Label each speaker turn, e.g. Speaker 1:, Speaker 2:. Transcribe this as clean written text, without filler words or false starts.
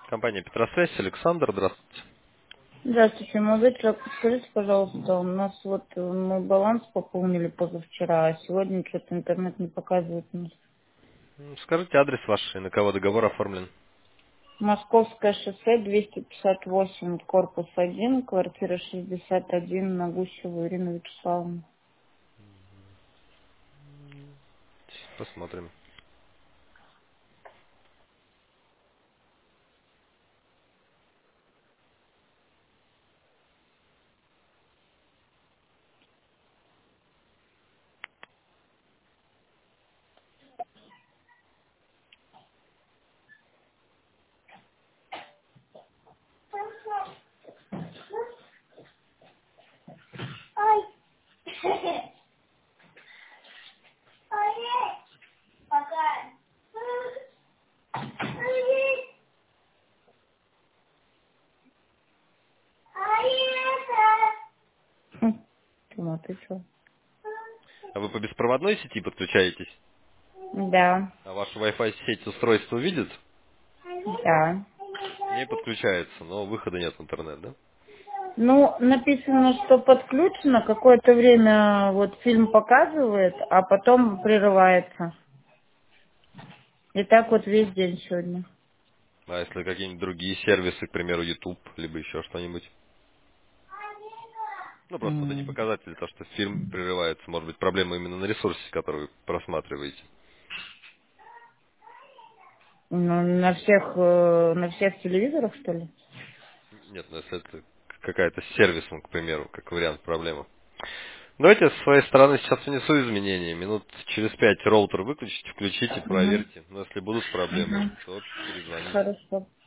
Speaker 1: Компания Петросвязь, Александр, здравствуйте.
Speaker 2: Здравствуйте, молодой человек, подскажите, пожалуйста, у нас вот мы баланс пополнили позавчера, а сегодня что-то интернет не показывает у нас.
Speaker 1: Скажите адрес ваш и на кого договор оформлен.
Speaker 2: Московское шоссе, 258, корпус 1, квартира 61, на Гусеву Ирина Вячеславовна.
Speaker 1: Посмотрим.
Speaker 2: Тима, ты что?
Speaker 1: А вы по беспроводной сети подключаетесь?
Speaker 2: Да,
Speaker 1: А ваша Wi-Fi сеть устройство видит?
Speaker 2: да.
Speaker 1: Не подключается, но выхода нет в интернет, да?
Speaker 2: Ну, написано, что подключено, какое-то время вот фильм показывает, а потом прерывается. И так вот весь день сегодня.
Speaker 1: А если какие-нибудь другие сервисы, к примеру, YouTube, либо еще что-нибудь? Ну, просто это не
Speaker 2: М.
Speaker 1: показатель, то, что фильм прерывается. Может быть, проблема именно на ресурсе, который вы просматриваете.
Speaker 2: Ну, на всех телевизорах, что ли?
Speaker 1: Нет, ну если это какая-то с сервисом, к примеру, как вариант проблемы. Давайте с своей стороны сейчас внесу изменения. Минут через 5 роутер выключите, включите,
Speaker 2: Угу.
Speaker 1: проверьте. Но если будут проблемы,
Speaker 2: Угу.
Speaker 1: то перезвоните.
Speaker 2: Хорошо.